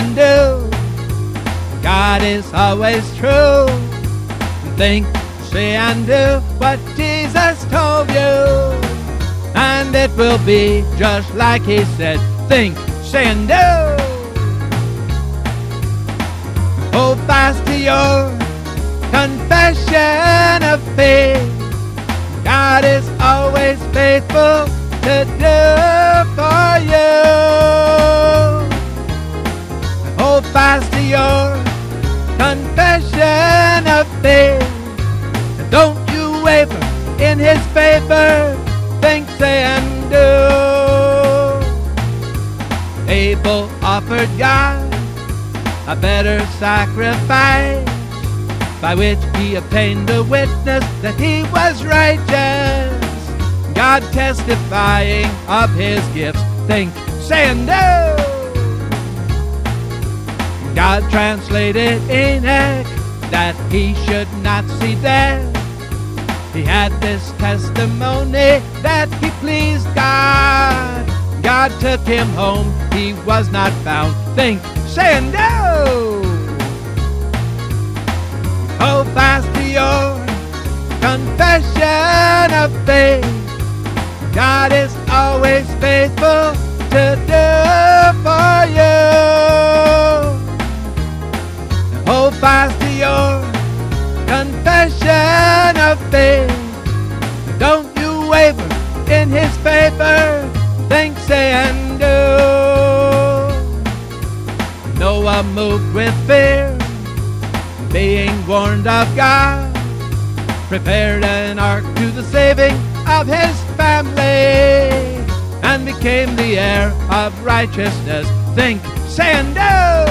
and do. God is always true. Think, say, and do what Jesus told you, and it will be just like he said. Think, say, and do. Hold fast to your confession of faith. God is always faithful to do for you. Hold fast to your confession of faith. Don't you waver in his favor. Think, say, and do. Abel offered God a better sacrifice, by which he obtained a witness that he was righteous. God testifying of his gifts. Think, say, and do. God translated Enoch that he should not see death. He had this testimony that he pleased God. God took him home, he was not found. Think, say, and do. Hold fast to your confession of faith. God is always faithful to do for you. Hold fast to your confession of faith. Don't you waver in his favor. Think, say, and do. Noah moved with fear, being warned of God, prepared an ark to the saving of his family, and became the heir of righteousness. Think, say, and do.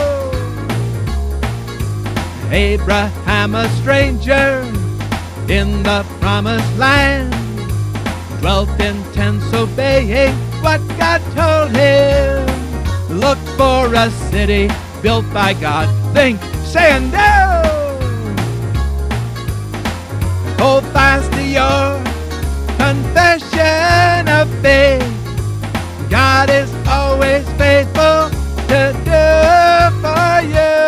Abraham, a stranger in the promised land, dwelt in tents obeying what God told him. Look for a city built by God. Think, say, and do. Hold fast to your confession of faith. God is always faithful to do for you.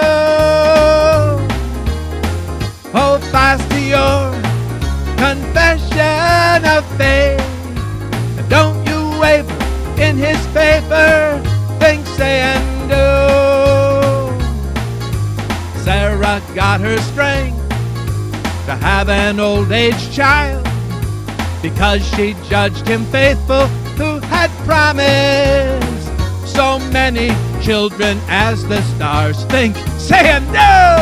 Hold fast to your confession of faith. Don't you waver in his favor. Think, say, and do. Sarah got her strength to have an old age child, because she judged him faithful who had promised so many children as the stars. Think, say, and do.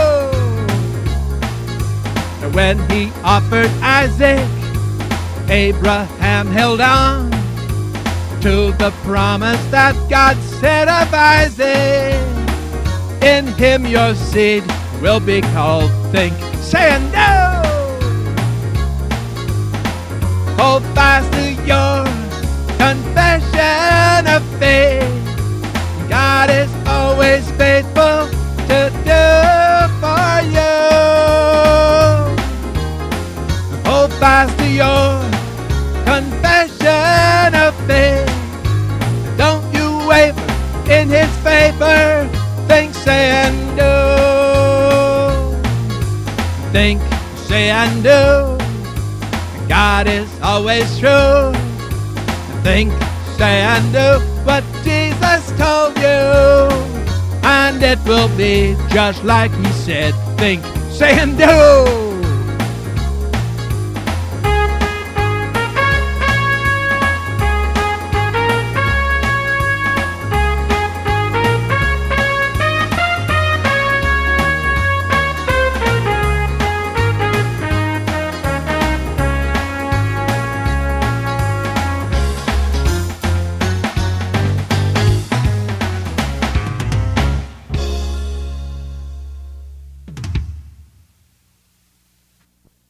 When he offered Isaac, Abraham held on to the promise that God said of Isaac. In him your seed will be called. Think, say, and do. Hold fast to your confession of faith. God is always faithful to do for you. Hold fast to your confession of faith. Don't you waver in his favor. Think, say, and do. Think, say, and do. God is always true. Think, say, and do what Jesus told you, and it will be just like he said. Think, say, and do.